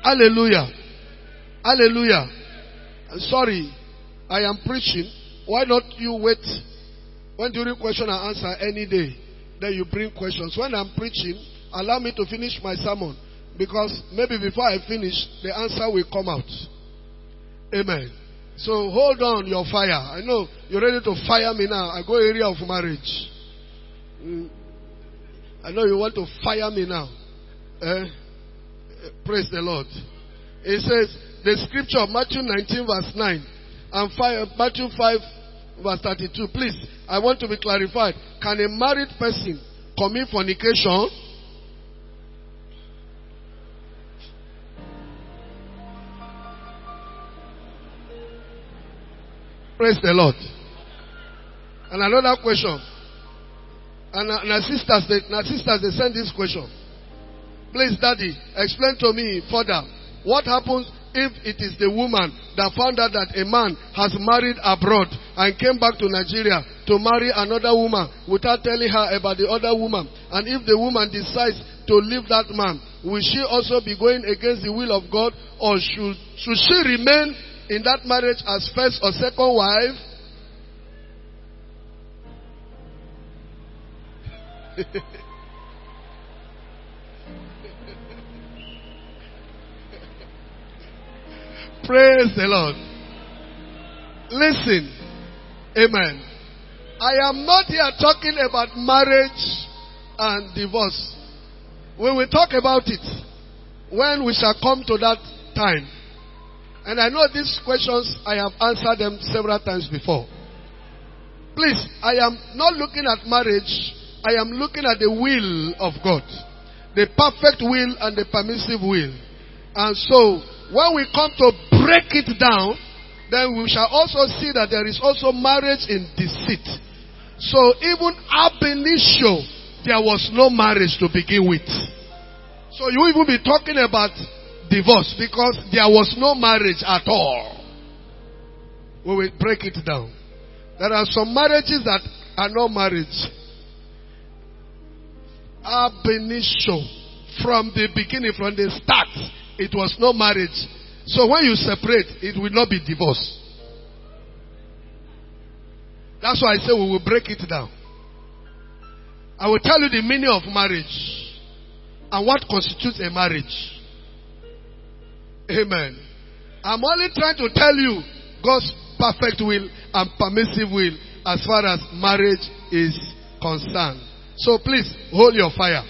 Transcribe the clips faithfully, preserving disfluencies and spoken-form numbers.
Hallelujah. Hallelujah. Sorry, I am preaching. Why not you wait when during question and answer any day? Then you bring questions. When I'm preaching, allow me to finish my sermon. Because maybe before I finish, the answer will come out. Amen. So hold on your fire. I know you're ready to fire me now. I go area of marriage. Mm. I know you want to fire me now. Eh? Praise the Lord. It says, the scripture of Matthew nineteen verse nine and five, Matthew five verse thirty-two. Please, I want to be clarified. Can a married person commit fornication? Praise the Lord. And another question. And our sisters, they, our sisters, they send this question. Please, Daddy, explain to me further. What happens if it is the woman that found out that a man has married abroad and came back to Nigeria to marry another woman without telling her about the other woman? And if the woman decides to leave that man, will she also be going against the will of God? Or should, should she remain in that marriage as first or second wife? Praise the Lord. Listen. Amen. I am not here talking about marriage and divorce. We will talk about it when we shall come to that time. And I know these questions, I have answered them several times before. Please, I am not looking at marriage. I am looking at the will of God. The perfect will and the permissive will. And so, when we come to break it down, then we shall also see that there is also marriage in deceit. So, even ab initio, there was no marriage to begin with. So, you will even be talking about divorce because there was no marriage at all. We will break it down. There are some marriages that are no marriage. Ab initio, from the beginning, from the start, it was no marriage. So when you separate, it will not be divorce. That's why I say we will break it down. I will tell you the meaning of marriage and what constitutes a marriage. Amen. I'm only trying to tell you God's perfect will and permissive will as far as marriage is concerned. So please, hold your fire.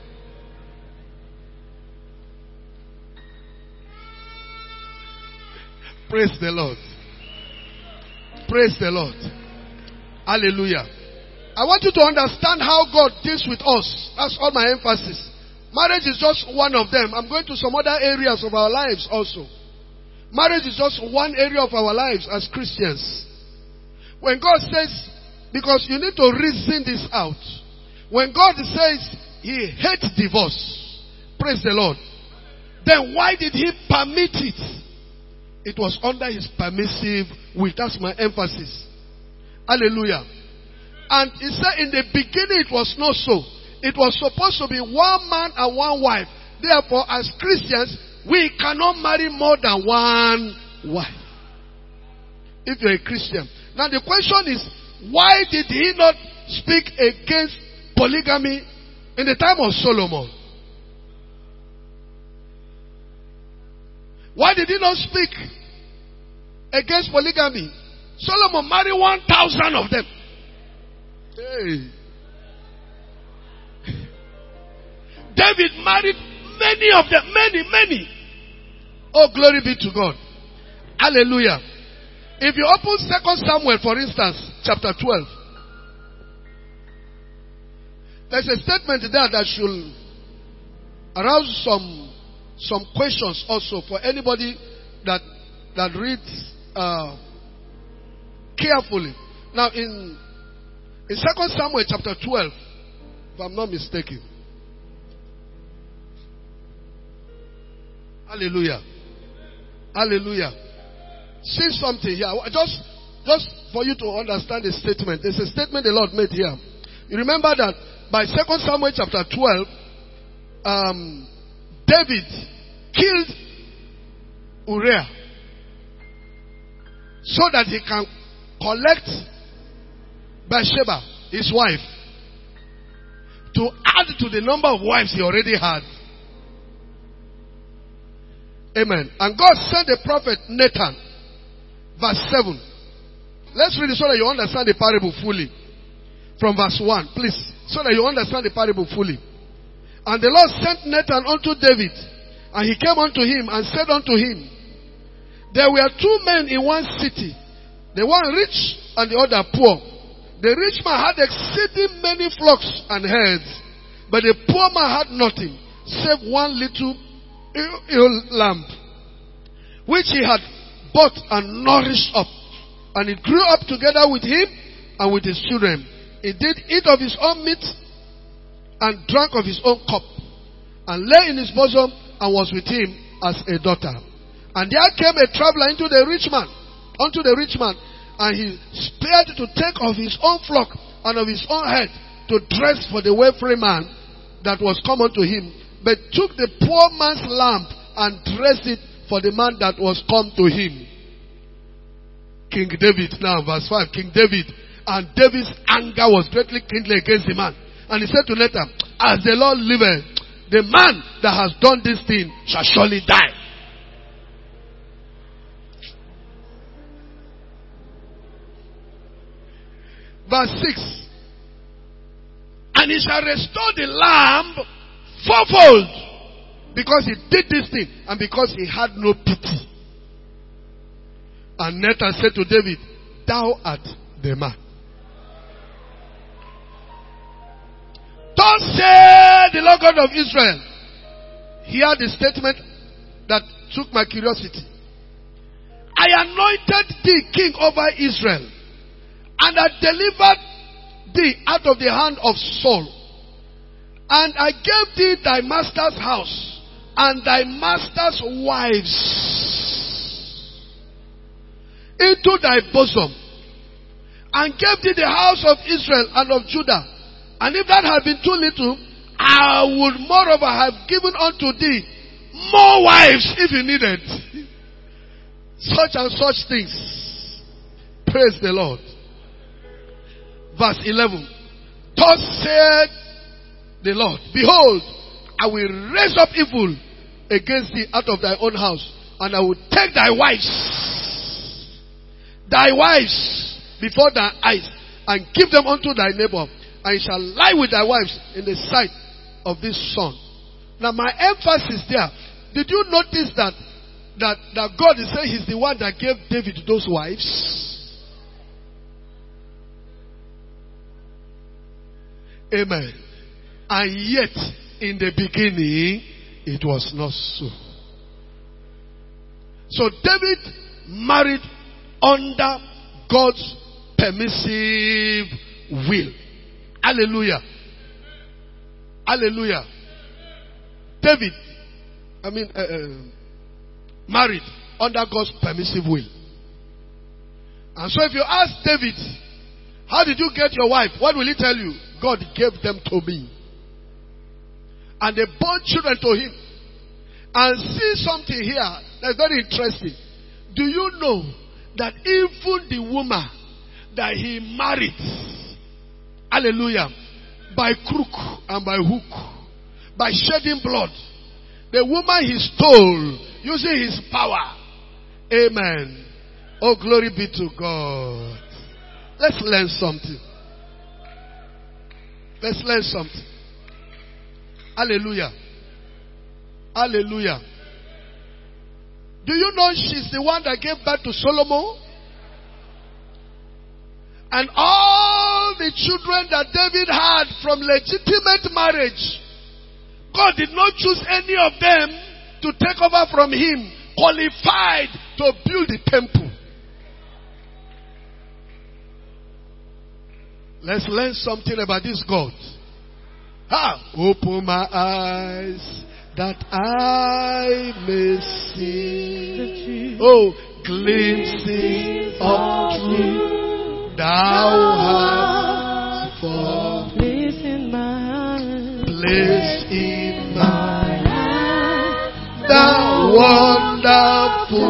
Praise the Lord. Praise the Lord. Hallelujah. I want you to understand how God deals with us. That's all my emphasis. Marriage is just one of them. I'm going to some other areas of our lives also. Marriage is just one area of our lives as Christians. When God says, because you need to reason this out. When God says He hates divorce, praise the Lord, then why did He permit it? It was under His permissive will. That's my emphasis. Hallelujah. And He said in the beginning it was not so. It was supposed to be one man and one wife. Therefore, as Christians, we cannot marry more than one wife. If you're a Christian. Now the question is, why did He not speak against polygamy in the time of Solomon? Why did He not speak against polygamy? Solomon married one thousand of them. Hey. David married many of them. Many, many. Oh, glory be to God. Hallelujah. If you open Second Samuel, for instance, chapter twelve. There's a statement there that should arouse some some questions also for anybody that that reads uh, carefully. Now in in Second Samuel chapter twelve, if I'm not mistaken. Hallelujah. Hallelujah. See something here. Just, just for you to understand the statement. There's a statement the Lord made here. You remember that by Second Samuel chapter twelve, um, David killed Uriah, so that he can collect Bathsheba, his wife, to add to the number of wives he already had. Amen. And God sent the prophet Nathan. Verse seven. Let's read it so that you understand the parable fully. From verse one, please. So that you understand the parable fully. And the Lord sent Nathan unto David. And he came unto him and said unto him, there were two men in one city, the one rich and the other poor. The rich man had exceeding many flocks and herds, but the poor man had nothing, save one little ill lamb, which he had bought and nourished up. And it grew up together with him and with his children. He did eat of his own meat and drank of his own cup, and lay in his bosom and was with him as a daughter. And there came a traveler into the rich man, unto the rich man, and he spared to take of his own flock and of his own head to dress for the wayfaring man that was come unto him, but took the poor man's lamb and dressed it for the man that was come to him. King David now, verse five, King David, and David's anger was greatly kindled against the man. And he said to Nathan, as the Lord liveth, the man that has done this thing shall surely die. Verse six. And he shall restore the lamb fourfold, because he did this thing and because he had no pity. And Nathan said to David, thou art the man. Thus said the Lord God of Israel. Hear the statement that took my curiosity. I anointed thee king over Israel, and I delivered thee out of the hand of Saul. And I gave thee thy master's house and thy master's wives into thy bosom, and gave thee the house of Israel and of Judah. And if that had been too little, I would moreover have given unto thee more wives if you needed. Such and such things. Praise the Lord. Verse eleven. Thus said the Lord, behold, I will raise up evil against thee out of thy own house, and I will take thy wives, thy wives before thy eyes, and give them unto thy neighbor, and you shall lie with thy wives in the sight of this son. Now my emphasis there, did you notice that that, that God is saying he's the one that gave David those wives? Amen. And yet, in the beginning, it was not so. So David married under God's permissive will. Hallelujah. Hallelujah. David, I mean, uh, uh, married under God's permissive will. And so if you ask David, how did you get your wife? What will he tell you? God gave them to me. And they bore children to him. And see something here that's very interesting. Do you know that even the woman that he married, hallelujah, by crook and by hook, by shedding blood, the woman he stole using his power. Amen. Oh, glory be to God. Let's learn something. Let's learn something. Hallelujah. Hallelujah. Do you know she's the one that gave birth to Solomon? And all the children that David had from legitimate marriage, God did not choose any of them to take over from him, qualified to build the temple. Let's learn something about this God. Ah, open my eyes that I may see. Oh, glimpses of truth thou hast for place in my place in my the wonderful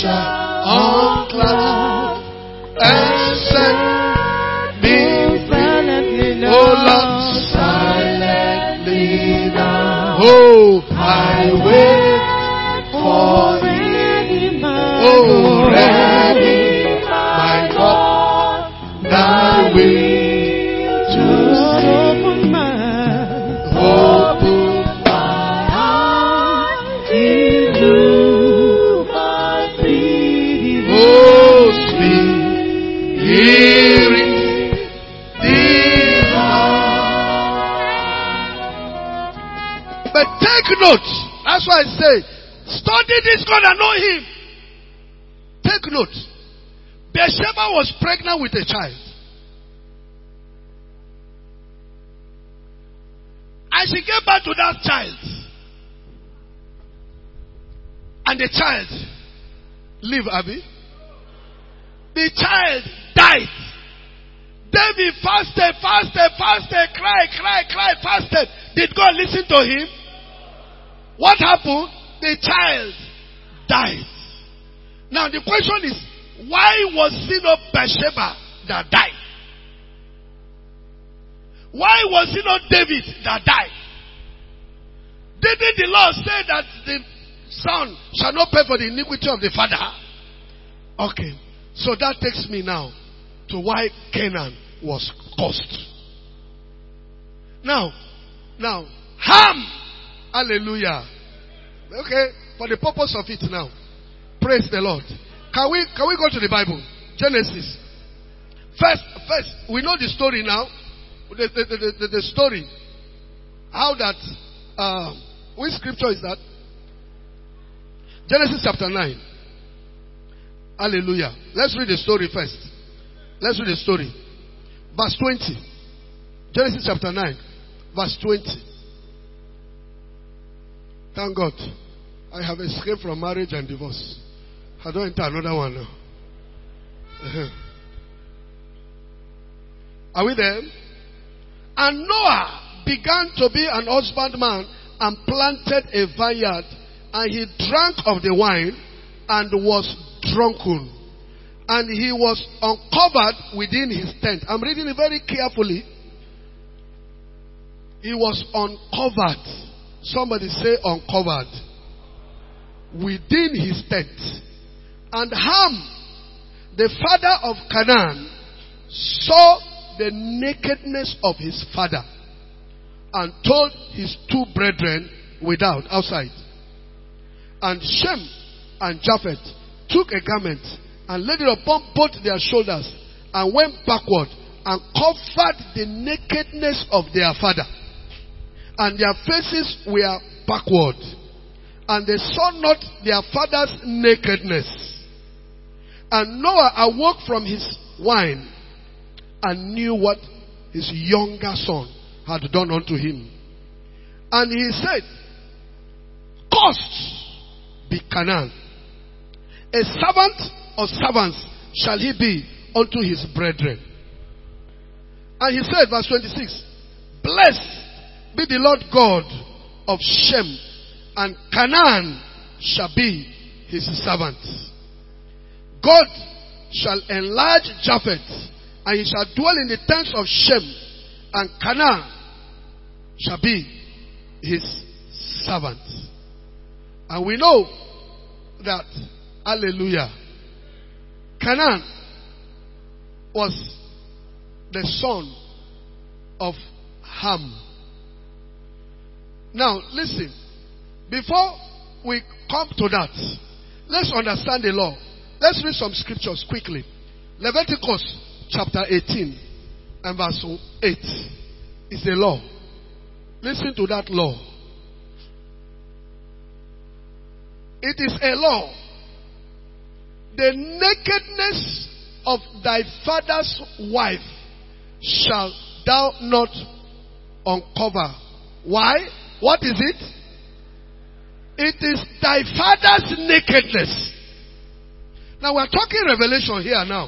shall unclap and set me free. Oh Lord, silently now. Oh, I wait for thee. Oh, ready, my God, thy will to open my open my eyes into my feet. Oh, sweet hearing divine. But take note. That's why I say, study this God and know Him. Take note. Bathsheba was pregnant with a child. And she gave birth to that child. And the child lived, Abby. The child died. David fasted, fasted, fasted, cried, cried, cried, fasted. Did God listen to him? What happened? The child died. Now the question is, why was it not Bathsheba that died? Why was it not David that died? Didn't the Lord say that the son shall not pay for the iniquity of the father? Okay, so that takes me now to why Canaan was cursed. Now, now, Ham, hallelujah. Okay, for the purpose of it now, praise the Lord. Can we can we go to the Bible? Genesis. First, first, we know the story now. The the the, the, the story. How that uh, which scripture is that? Genesis chapter nine. Hallelujah. Let's read the story first. Let's read the story. Verse twenty. Genesis chapter nine, verse twenty. Thank God. I have escaped from marriage and divorce. I don't enter another one now. Uh-huh. Are we there? And Noah began to be an husbandman and planted a vineyard, and he drank of the wine and was drunken. And he was uncovered within his tent. I'm reading it very carefully. He was uncovered. Somebody say uncovered. Within his tent. And Ham, the father of Canaan, saw the nakedness of his father and told his two brethren without, outside. And Shem and Japheth took a garment and laid it upon both their shoulders and went backward and covered the nakedness of their father. And their faces were backward. And they saw not their father's nakedness. And Noah awoke from his wine and knew what his younger son had done unto him. And he said, cursed be Canaan. A servant of servants shall he be unto his brethren. And he said, verse twenty-six, blessed be the Lord God of Shem, and Canaan shall be his servant. God shall enlarge Japheth, and he shall dwell in the tents of Shem, and Canaan shall be his servant. And we know that, hallelujah, Canaan was the son of Ham. Now, listen. Before we come to that, let's understand the law. Let's read some scriptures quickly. Leviticus chapter eighteen and verse eight is the law. Listen to that law. It is a law. The nakedness of thy father's wife shall thou not uncover. Why? What is it? It is thy father's nakedness. Now we're talking revelation here now.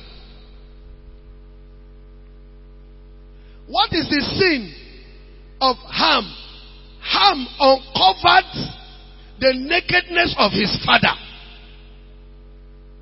What is the sin of Ham? Ham uncovered the nakedness of his father.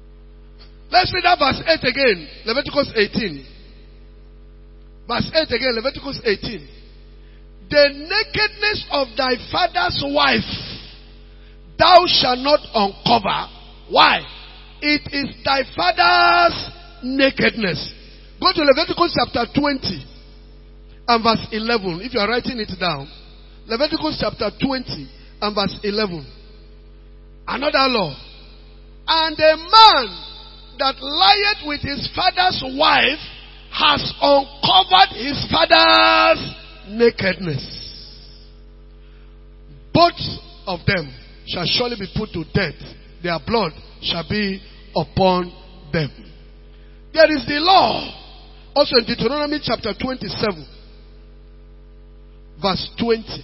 Let's read that verse eight again. Leviticus eighteen. Verse eight again. Leviticus eighteen. The nakedness of thy father's wife thou shalt not uncover. Why? It is thy father's nakedness. Go to Leviticus chapter twenty and verse eleven. If you are writing it down. Leviticus chapter twenty and verse eleven. Another law. And a man that lieth with his father's wife has uncovered his father's nakedness. Both of them shall surely be put to death. Their blood shall be upon them. There is the law. Also in Deuteronomy chapter twenty-seven. Verse twenty.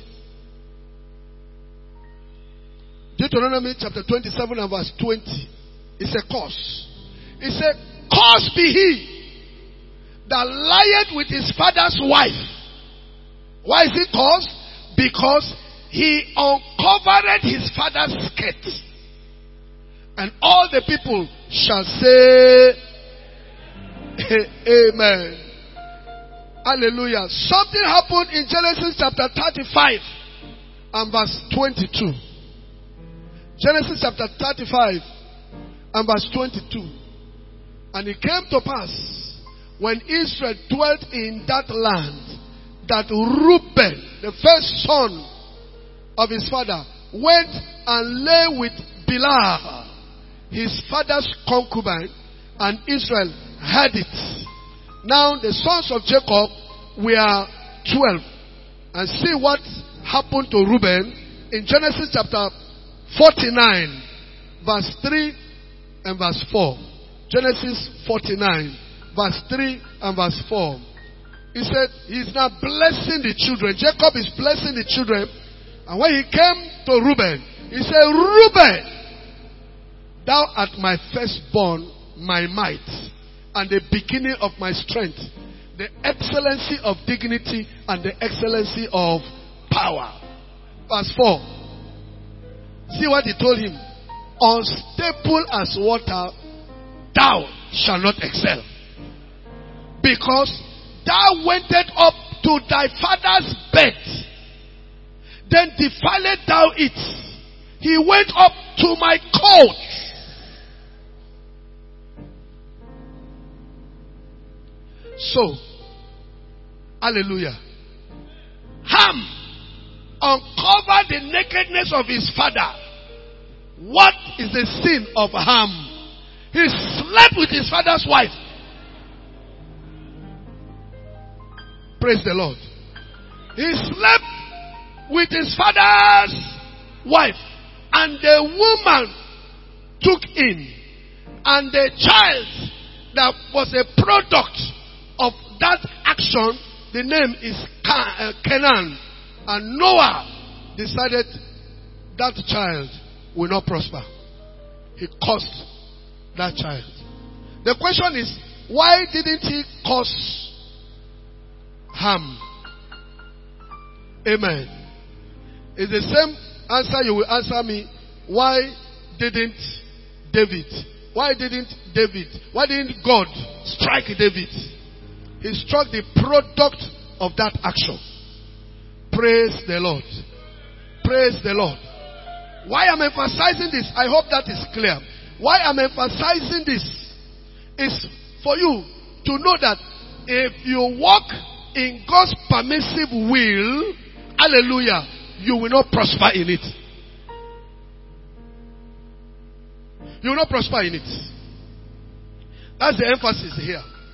Deuteronomy chapter twenty-seven and verse twenty. It's a curse. It said, cursed be he that lieth with his father's wife. Why is he cursed? Because he uncovered his father's skirt. And all the people shall say, Amen. Hallelujah. Something happened in Genesis chapter thirty-five and verse twenty-two. Genesis chapter thirty-five and verse twenty-two. And it came to pass when Israel dwelt in that land that Reuben, the first son of his father, went and lay with Bilhah, his father's concubine, and Israel had it. Now the sons of Jacob were twelve. And see what happened to Reuben in Genesis chapter forty-nine, verse three and verse four. Genesis forty-nine, verse three and verse four. He said, he's now blessing the children. Jacob is blessing the children. And when he came to Reuben, he said, Reuben, thou art my firstborn, my might, and the beginning of my strength, the excellency of dignity and the excellency of power. Verse four. See what he told him. Unstable as water, thou shalt not excel. Because thou wentest up to thy father's bed, then defiled thou it. He went up to my couch. So, hallelujah. Ham uncovered the nakedness of his father. What is the sin of Ham? He slept with his father's wife. Praise the Lord. He slept with his father's wife. And the woman took in. And the child that was a product of that action, the name is Canaan. And Noah decided that child will not prosper. He cursed that child. The question is, why didn't he curse Ham? Amen. It's the same answer you will answer me. Why didn't David? Why didn't David? Why didn't God strike David? He struck the product of that action. Praise the Lord. Praise the Lord. Why I'm emphasizing this, I hope that is clear. Why I'm emphasizing this is for you to know that if you walk in God's permissive will, hallelujah, you will not prosper in it. You will not prosper in it. That's the emphasis here.